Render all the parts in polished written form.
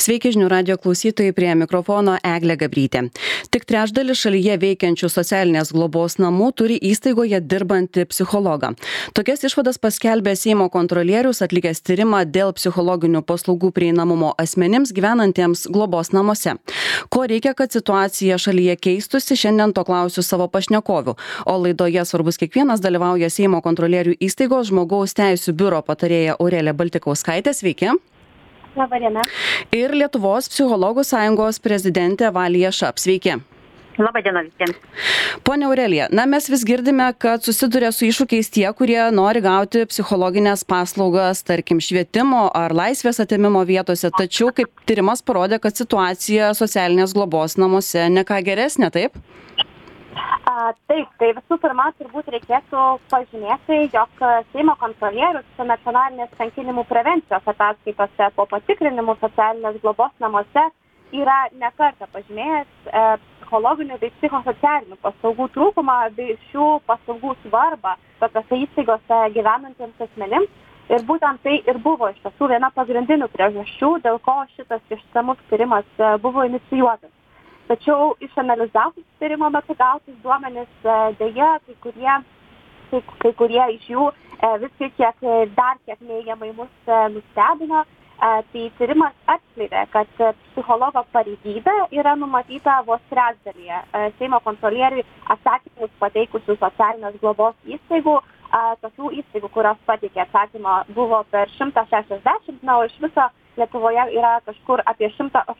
Sveiki žinių radijo klausytojai, prie mikrofono Eglė Gabrytė. Tik trečdalis šalyje veikiančių socialinės globos namų turi įstaigoje dirbantį psichologą. Tokias išvadas paskelbė Seimo kontrolierius atlikęs tyrimą dėl psichologinių paslaugų prieinamumo asmenims gyvenantiems globos namuose. Ko reikia, kad situacija šalyje keistusi, šiandien to klausiu savo pašnekovių. O laidoje Svarbus kiekvienas dalyvauja Seimo kontrolierių įstaigos žmogaus teisių biuro patarėja Aurelija Baltikauskaitė. Sveiki. Labadiena. Ir Lietuvos psichologų sąjungos prezidentė Valija Šap. Sveiki. Labadiena visiems. Pone Aurelija, mes vis girdime, kad susiduria su iššūkiais tie, kurie nori gauti psichologinės paslaugas, tarkim, švietimo ar laisvės atėmimo vietose, tačiau kaip tyrimas parodė, kad situacija socialinės globos namuose ne ką geresnė, taip? Taip, tai visų pirma, turbūt reikėtų pažymėti, jog Seimo kontrolierius nacionalinės kankinimų prevencijos ataskaitose po patikrinimų socialinės globos namuose yra ne kartą pažymėjęs psichologinių bei psichosocialinių paslaugų trūkumą bei šių paslaugų svarbą tokiose įstaigose gyvenantiems asmenims. Ir būtent tai ir buvo iš tiesų viena pagrindinių priežasčių, dėl ko šitas išsamus tyrimas buvo inicijuotas. Tačiau išanalizavus tyrimo metu gautus duomenis, deja, kai kurie iš jų vis kiek neigiamai mus nustebino. Tai tyrimas atskleidė, kad psichologo pareigybė yra numatyta vos trečdalyje Seimo kontrolieriui atsakymus pateikusių socialinės globos įstaigų. Tokių įstaigų, kurios pateikė atsakymą, buvo per 160, o iš viso Lietuvoje yra kažkur apie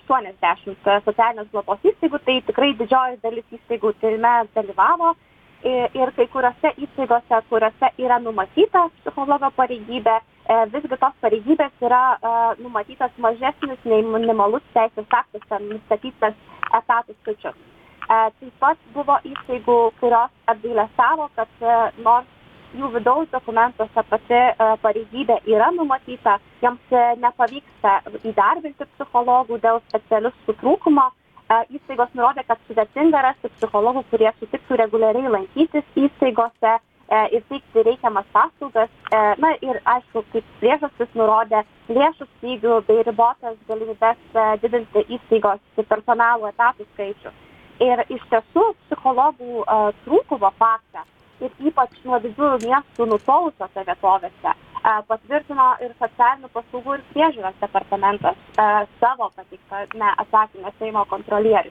180 socialinės globos įstaigų, tai tikrai didžioji dalis įstaigų tyrime dalyvavo ir kai kuriuose įstaigose, kuriuose yra numatyta psichologo pareigybė, visgi tos pareigybės yra numatytas mažesnis nei minimalus teisės aktuose nustatytas etatų skaičius. Taip pat buvo įstaigų, kurios apgailestavo, kad nors jų vidaus dokumentuose pati pareigybė yra numatyta, jiems nepavyksta įdarbinti psichologų dėl specialistų trūkumo. Įstaigos nurodė, kad sudėtinga rasti psichologų, kurie sutiktų reguliariai lankytis įstaigose ir teikti reikiamas paslaugas. Na ir aišku, kaip priežastis nurodė lėšų stygių bei ribotas galimybes didinti įstaigos personalo etatų skaičių. Ir iš tiesų psichologų trūkumo faktą ir ypač nuo didžiųjų miestų nutolusiose vietovėse patvirtino ir socialinių paslaugų ir priežiūros departamentas savo pateiktame atsakyme Seimo kontrolieriui.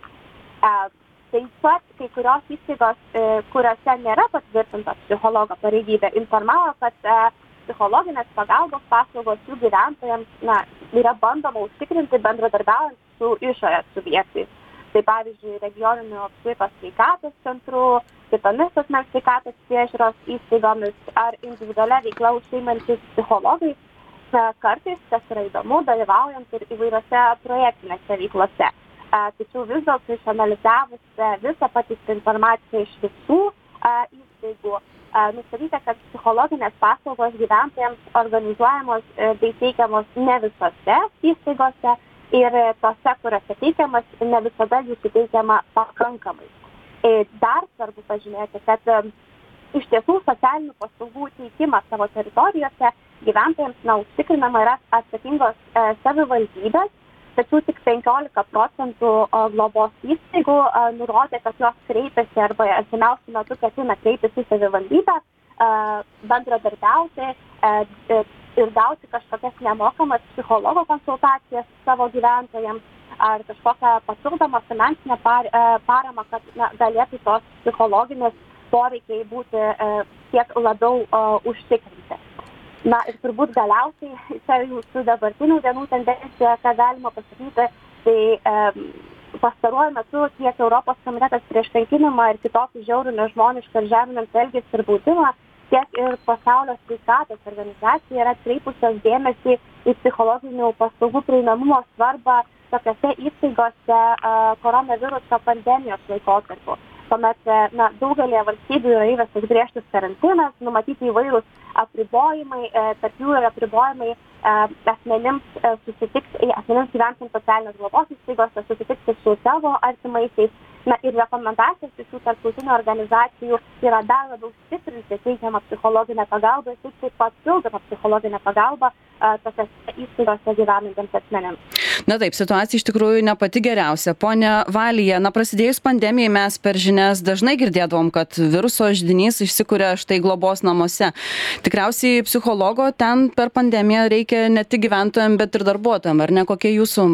Taip pat kai kurios įstaigos, kuriuose nėra patvirtinta psichologo pareigybė, informavo, kad psichologinės pagalbos paslaugos jų gyventojams yra bandoma užtikrinti bendradarbiaujant su išorės subjektais. Tai pavyzdžiui, regioninių apskaitos sveikatos centrų, kitomis asmens sveikatos priežiūros įstaigomis ar individualia veikla užsiimantys psichologai, kartais, kas yra įdomu, dalyvaujant ir įvairiose projektinėse veiklose. Tačiau vis dėlto išanalizavus visą pateiktą informaciją iš visų įstaigų, nustatyta, kad psichologinės paslaugos gyventojams organizuojamos bei teikiamos ne visose įstaigose, ir tose, kuriuose teikiamas, ne visada jų suteikiama pakankamai. Dar svarbu pažymėti, kad iš tiesų socialinių paslaugų teikimas savo teritorijose gyventojams užtikrinama yra atsakingos savivaldybės, tačiau tik 15% globos įstaigų nurodė, kad jos kreipiasi arba artimiausiu metu ketina kreiptis į savivaldybę, bendradarbiauti ir gauti kažkokias nemokamas psichologo konsultacijas savo gyventojams ar kažkokią papildomą finansinę paramą, kad galėtų tos psichologinės poreikiai būti kiek labiau užtikrinti. Ir turbūt galiausiai, čia jūsų dabartinių dienų tendencija, ką galima pasakyti, tai pastaruoju metu tiek Europos komitetas prieš kankinimą ir kitokį žiaurų, nežmonišką ir žeminantį elgesį ir baudimą, tiek ir Pasaulio sveikatos organizacija yra atkreipusios dėmesį į psichologinių paslaugų prieinamumo svarbą tokiose įstaigose koronaviruso pandemijos laikotarpiu. Tuomet daugelėje valstybių yra įvestas griežtas karantinas, numatyti įvairūs apribojimai, tarp jų yra apribojimai asmenims gyvenantiems socialinės globos įstaigose susitikti su savo artimaisiais. Ir rekomendacijos visų tarptautinių organizacijų yra dar labiau stiprinti teikiamą psichologinę pagalbą ir taip papildomą psichologinę pagalbą tokiose įstaigose gyvenantiems asmenims. Na taip, situacija iš tikrųjų ne pati geriausia. Pone Valija, prasidėjus pandemijai mes per žinias dažnai girdėdavom, kad viruso židinys išsikuria štai globos namuose. Tikriausiai psichologo ten per pandemiją reikia ne tik gyventojams, bet ir darbuotojams. Ar ne? Kokia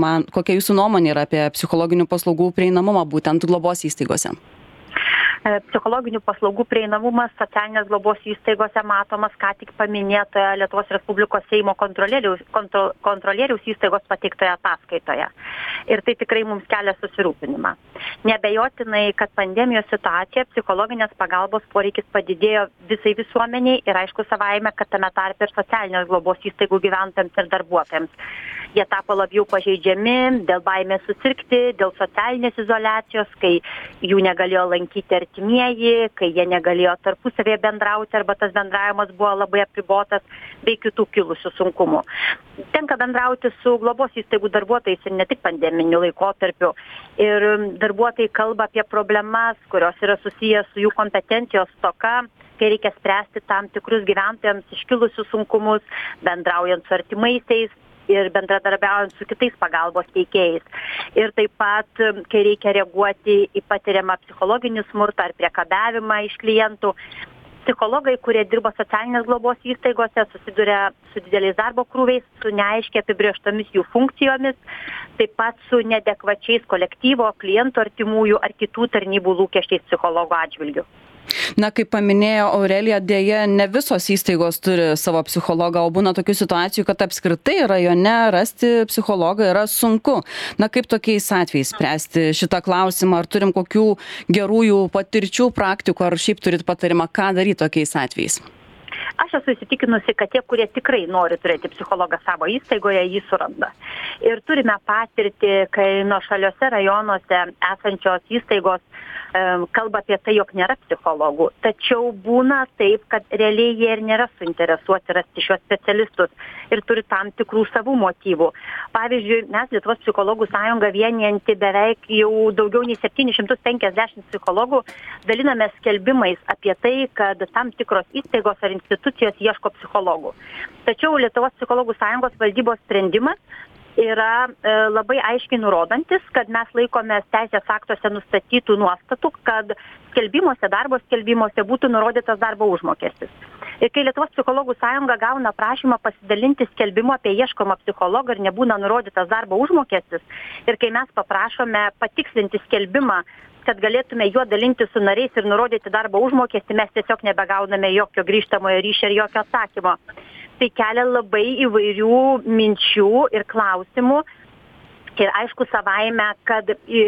jūsų nuomonė yra apie psichologinių paslaugų prieinamumą būtent globos įstaigose? Psichologinių paslaugų prieinamumas socialinės globos įstaigose matomas ką tik paminėtoje Lietuvos Respublikos Seimo kontrolieriaus įstaigos pateiktoje ataskaitoje. Ir tai tikrai mums kelia susirūpinimą. Neabejotinai, kad pandemijos situacija psichologinės pagalbos poreikis padidėjo visai visuomeniai ir aišku savaime, kad tame tarpe ir socialinės globos įstaigų gyventojams ir darbuotojams. Jie tapo labiau pažeidžiami dėl baimės susirgti, dėl socialinės izoliacijos, kai jų negalėjo lankyti artimieji, kai jie negalėjo tarpusavėje bendrauti arba tas bendravimas buvo labai apribotas bei kitų kilusių sunkumų. Tenka bendrauti su globos įstaigų darbuotojais ir ne tik pandeminiu laikotarpiu. Ir darbuotojai kalba apie problemas, kurios yra susijęs su jų kompetencijos stoka, kai reikia spręsti tam tikrus gyventojams iškilusius sunkumus, bendraujant su artimaisiais ir bendradarbiaujant su kitais pagalbos teikėjais. Ir taip pat, kai reikia reaguoti į patiriamą psichologinį smurtą ar priekabiavimą iš klientų, psichologai, kurie dirba socialinės globos įstaigose, susiduria su dideliais darbo krūviais, su neaiškiai apibrėžtomis jų funkcijomis, taip pat su neadekvačiais kolektyvo, klientų artimųjų ar kitų tarnybų lūkesčiais psichologo atžvilgiu. Kaip paminėjo Aurelija, dėja ne visos įstaigos turi savo psichologą, o būna tokių situacijų, kad apskritai rajone rasti psichologą yra sunku. Kaip tokiais atvejais spręsti šitą klausimą? Ar turim kokių gerųjų patirčių, praktikų, ar šiaip turit patarimą, ką daryti tokiais atvejais? Aš esu įsitikinusi, kad tie, kurie tikrai nori turėti psichologą savo įstaigoje, jį suranda. Ir turime patirtį, kai nuošaliuose rajonuose esančios įstaigos kalba apie tai, jog nėra psichologų. Tačiau būna taip, kad realiai jie ir nėra suinteresuoti rasti šios specialistus ir turi tam tikrų savų motyvų. Pavyzdžiui, mes Lietuvos psichologų sąjunga vienijanti beveik jau daugiau nei 750 psichologų daliname skelbimais apie tai, kad tam tikros įstaigos ar institucijos ieško psichologų. Tačiau Lietuvos psichologų sąjungos valdybos sprendimas yra labai aiškiai nurodantis, kad mes laikomės teisės aktuose nustatytų nuostatų, kad darbo skelbimuose būtų nurodytas darbo užmokestis. Ir kai Lietuvos psichologų sąjunga gauna prašymą pasidalinti skelbimu apie ieškomą psichologą ir nebūna nurodytas darbo užmokestis, ir kai mes paprašome patikslinti skelbimą, kad galėtume juo dalinti su nariais ir nurodyti darbo užmokestį, mes tiesiog nebegauname jokio grįžtamojo ryšio ir jokio atsakymo. Tai kelia labai įvairių minčių ir klausimų. Ir aišku savaime, kad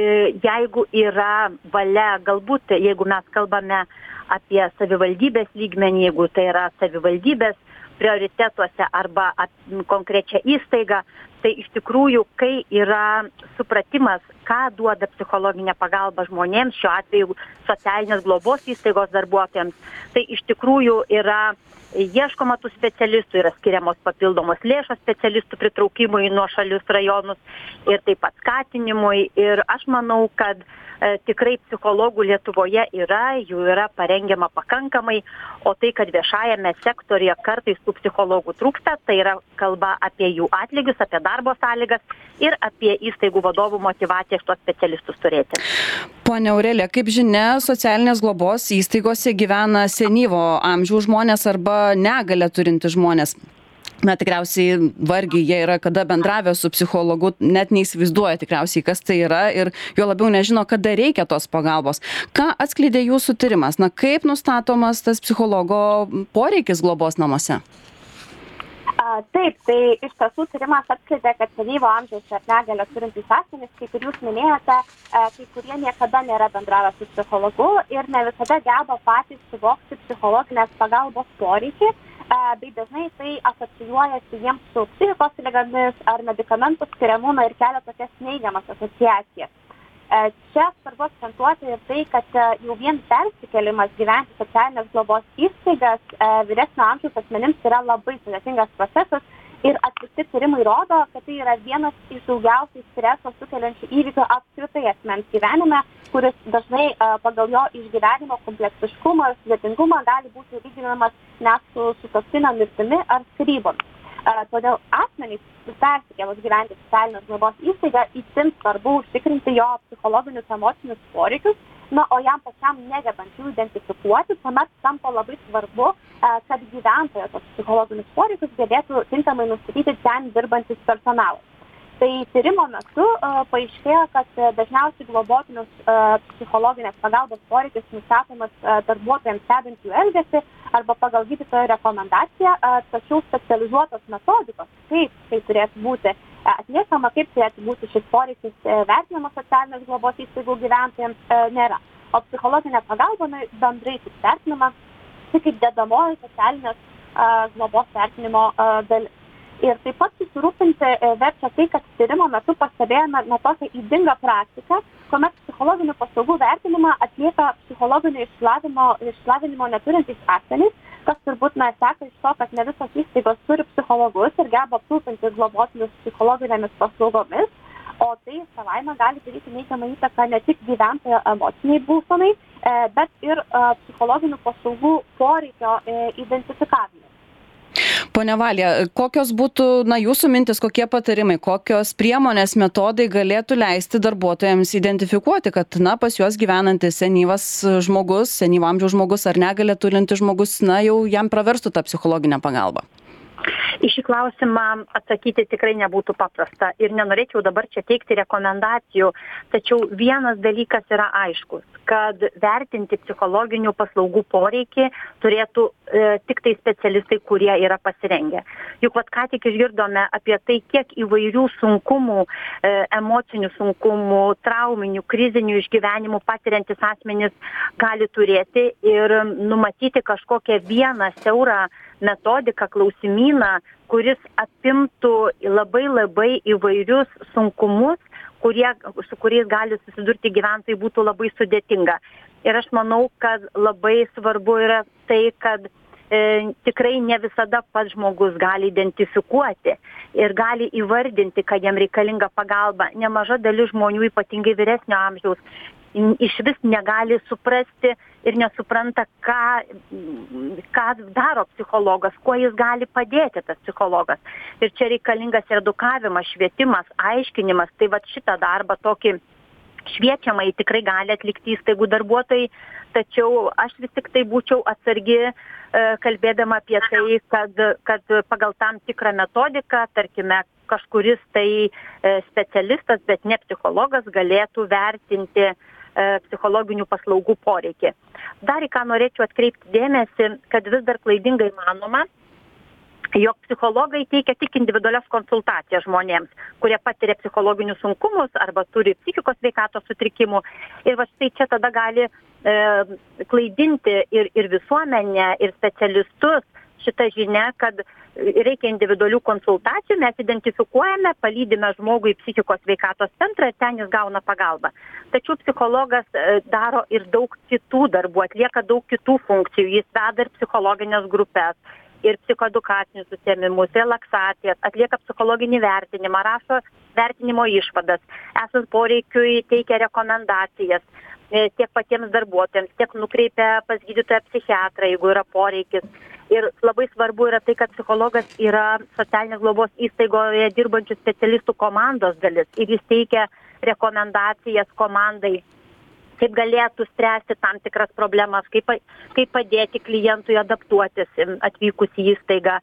jeigu yra valia, galbūt jeigu mes kalbame apie savivaldybės lygmenį, jeigu tai yra savivaldybės prioritetuose arba konkrečią įstaigą, tai iš tikrųjų, kai yra supratimas, ką duoda psichologinė pagalba žmonėms, šiuo atveju socialinės globos įstaigos darbuotojams, tai iš tikrųjų yra ieškoma tų specialistų, yra skiriamos papildomos lėšos specialistų pritraukimui į nuošalius rajonus ir taip pat skatinimui. Ir aš manau, kad tikrai psichologų Lietuvoje yra, jų yra parengiama pakankamai, o tai, kad viešajame sektorija kartais tų psichologų trūksta, tai yra kalba apie jų atlygius, apie darbo sąlygas ir apie įstaigų vadovų motyvaciją šitos specialistus turėti. Pone Aurelija, kaip žinia, socialinės globos įstaigose gyvena senyvo amžiaus žmonės arba negalią turintys žmonės. Tikriausiai vargiai jie yra kada bendravę su psichologu, net neįsivaizduoja tikriausiai, kas tai yra ir jo labiau nežino, kada reikia tos pagalbos. Ką atskleidė jūsų tyrimas? Kaip nustatomas tas psichologo poreikis globos namuose? Taip, tai iš tiesų tyrimas atskleidė, kad senyvo amžiaus ir negalią turintys asmenys, kaip ir jūs minėjote, kai kurie niekada nėra bendravę su psichologu ir ne visada geba patys suvokti psichologinės pagalbos poreikį, bei dažnai tai asocijuojasi jiems su psichikos ligomis ar medikamentų skiriamu ir kelia tokias neigiamas asociacijas. Čia svarbu akcentuoti ir tai, kad jau vien persikėlimas gyventi socialinės globos įstaigas vyresnio amžiaus asmenims yra labai sudėtingas procesas ir atlikti tyrimai rodo, kad tai yra vienas iš daugiausiai streso sukeliančių įvykių apskritai asmens gyvenime, kuris dažnai pagal jo išgyvenimo kompleksiškumą ir sudėtingumą gali būti lyginamas net su sutuoktinio mirtimi ar skyrybomis. Todėl asmenys persikėlus gyventi socialinės globos įstaigą itin svarbu užtikrinti jo psichologinius emocinius poreikius, o jam pačiam negebant jų identifikuoti, tuomet tampa labai svarbu, kad gyventojo tos psichologinius poreikius gebėtų tinkamai nustatyti ten dirbantis personalas. Tai tyrimo metu paaiškėjo, kad dažniausiai globotinius psichologinės pagalbos poreikis nustatomas darbuotojams stebint jų elgesį arba pagal gydytojo rekomendaciją, tačiau specializuotos metodikos, kaip tai turėtų būti atliekama, kaip turėtų būti šis poreikis vertinamas socialinės globos įstaigų gyventojams nėra. O psichologinė pagalba bendrai tik vertinama kaip dedamoji socialinės globos vertinimo dalis. Ir taip pat susirūpinti verčia tai, kad tyrimo metu pastebėjome tokią ydingą praktiką, kuomet psichologinių paslaugų vertinimą atlieka psichologinio išsilavinimo neturintys asmenys, kas turbūt seka iš to, kad ne visos įstaigos turi psichologus ir geba aprūpinti globotinius psichologinėmis paslaugomis, o tai savaime gali daryti neigiamą įtaką ne tik gyventojo emociniai būsenai, bet ir psichologinių paslaugų poreikio identifikavimui. Pone Valija, kokios būtų jūsų mintis, kokie patarimai, kokios priemonės, metodai galėtų leisti darbuotojams identifikuoti, kad pas juos gyvenantis senyvas žmogus, senyvo amžiaus žmogus ar negalią turintis žmogus, jau jam praverstų tą psichologinę pagalbą? Į šį klausimą atsakyti tikrai nebūtų paprasta ir nenorėčiau dabar čia teikti rekomendacijų, tačiau vienas dalykas yra aiškus, kad vertinti psichologinių paslaugų poreikį turėtų tik tai specialistai, kurie yra pasirengę. Juk ką tik išgirdome apie tai, kiek įvairių sunkumų, emocinių sunkumų, trauminių, krizinių išgyvenimų patiriantis asmenys gali turėti ir numatyti kažkokią vieną siaurą metodiką, klausimyną, kuris apimtų labai įvairius sunkumus, su kuriais gali susidurti gyventojai, būtų labai sudėtinga. Ir aš manau, kad labai svarbu yra tai, kad tikrai ne visada pats žmogus gali identifikuoti ir gali įvardinti, kad jam reikalinga pagalba. Nemaža dalis žmonių, ypatingai vyresnio amžiaus, iš vis negali suprasti ir nesupranta, ką daro psichologas, kuo jis gali padėti tas psichologas. Ir čia reikalingas edukavimas, švietimas, aiškinimas. Tai šitą darbą tokį šviečiamai tikrai gali atlikti įstaigų darbuotojai, tačiau aš vis tik tai būčiau atsargi kalbėdama apie tai, kad pagal tam tikrą metodiką, tarkime, kažkuris tai specialistas, bet ne psichologas, galėtų vertinti psichologinių paslaugų poreikį. Dar į ką norėčiau atkreipti dėmesį, kad vis dar klaidingai manoma, jog psichologai teikia tik individualias konsultacijas žmonėms, kurie patiria psichologinius sunkumus arba turi psichikos sveikatos sutrikimų. Ir štai čia tada gali klaidinti ir visuomenę, ir specialistus šitą žinią, kad reikia individualių konsultacijų, mes identifikuojame, palydime žmogų į psichikos sveikatos centrą ir ten jis gauna pagalbą. Tačiau psichologas daro ir daug kitų darbų, atlieka daug kitų funkcijų, jis veda ir psichologinės grupės, ir psichoedukacinius užsiėmimus, relaksacijas, atlieka psichologinį vertinimą, rašo vertinimo išvadas, esant poreikiui teikia rekomendacijas tiek patiems darbuotojams, tiek nukreipia pas gydytoją psichiatrą, jeigu yra poreikis. Ir labai svarbu yra tai, kad psichologas yra socialinės globos įstaigoje dirbančių specialistų komandos dalis ir jis teikia rekomendacijas komandai, kaip galėtų spręsti tam tikras problemas, kaip padėti klientui adaptuotis atvykus į įstaigą,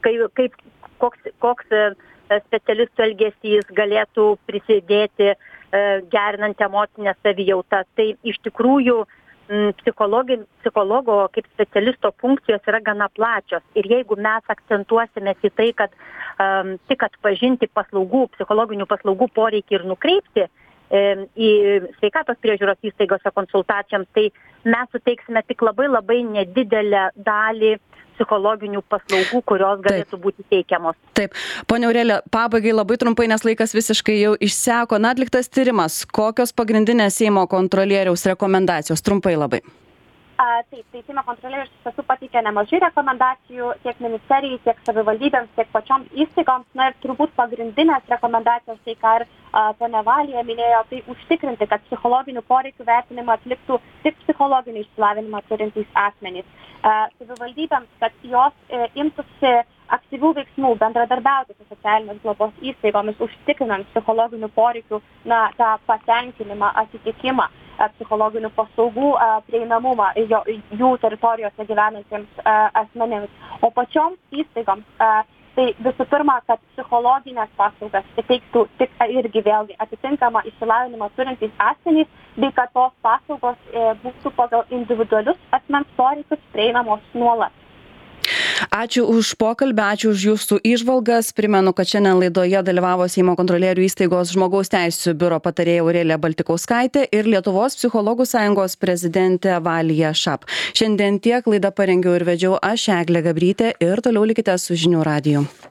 koks specialistų elgesys galėtų prisidėti gerinant emocinę savijautą. Tai iš tikrųjų psichologo kaip specialisto funkcijos yra gana plačios. Ir jeigu mes akcentuosime į tai, kad tik atpažinti psichologinių paslaugų poreikį ir nukreipti į sveikatos priežiūros įstaigose konsultacijoms, tai mes suteiksime tik labai nedidelę dalį psichologinių paslaugų, kurios galėtų būti teikiamos. Taip. Ponia Aurelija, pabaigai labai trumpai, nes laikas visiškai jau išseko. Atliktas tyrimas. Kokios pagrindinės Seimo kontrolieriaus rekomendacijos? Trumpai labai. Taip, Seimo kontrolierius iš tiesų pateikė nemažai rekomendacijų tiek ministerijai, tiek savivaldybėms, tiek pačioms įstaigoms. Na ir turbūt pagrindinės rekomendacijos, tai ką ir ponia Valija minėjo, tai užtikrinti, kad psichologinių poreikių vertinimą atliktų tik psichologinį išsilavinimą turintys asmenys. Savivaldybėms, kad jos imtųsi aktyvių veiksmų, bendradarbiauti su socialinės globos įstaigomis, užtikrinant psichologinių poreikių, tą patenkinimą, atitikimą, psichologinių paslaugų prieinamumą jų teritorijose gyvenantiems asmenims. O pačioms įstaigoms tai visų pirma, kad psichologinės paslaugas teiktų tik irgi vėlgi atitinkamą išsilavinimą turintys asmenys, bei kad tos paslaugos būtų pagal individualius asmens poreikius prieinamos nuolat. Ačiū už pokalbį, ačiū už jūsų įžvalgas. Primenu, kad šiandien laidoje dalyvavo Seimo kontrolierių įstaigos žmogaus teisių biuro patarėja Aurelija Baltikauskaitė ir Lietuvos psichologų sąjungos prezidentė Valija Šap. Šiandien tiek, laidą parengiau ir vedžiau aš, Eglė Gabrytė, ir toliau likite su žinių radiju.